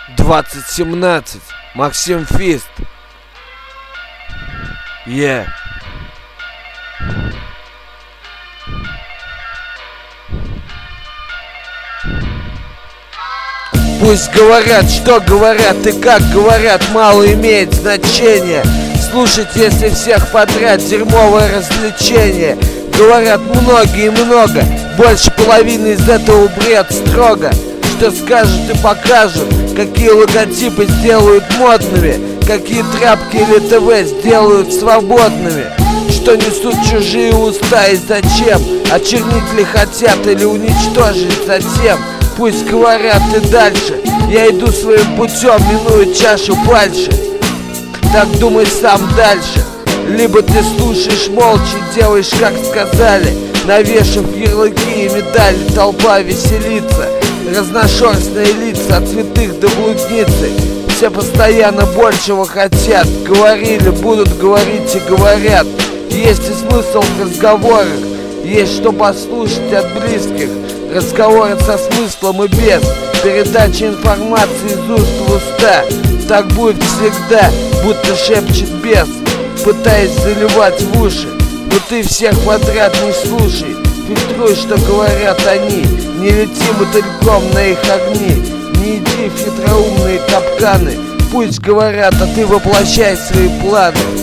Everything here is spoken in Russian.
2017. Максим Фист. Пусть говорят, что говорят и как говорят, мало имеет значения. Слушать, если всех подряд, дерьмовое развлечение. Говорят многие и много, больше половины из этого бред строго. Что скажут и покажут, какие логотипы сделают модными, какие тряпки или ТВ сделают свободными. Что несут чужие уста и зачем, очернить ли хотят или уничтожить затем. Пусть говорят и дальше, я иду своим путем, минуя чашу фальши. Так думай сам дальше. Либо ты слушаешь молча и делаешь, как сказали, навешав ярлыки и медали, толпа веселится. Разношерстные лица, от святых до блудницы. Все постоянно большего хотят. Говорили, будут говорить и говорят. Есть и смысл в разговорах, есть что послушать от близких. Разговоры со смыслом и без, передача информации из уст в уста. Так будет всегда, будто шепчет бес, пытаясь заливать в уши. Но ты всех подряд не слушай, фильтруй, что говорят они. Не лети мотыльком на их огни, не иди в хитроумные капканы. Пусть говорят, а ты воплощай свои планы.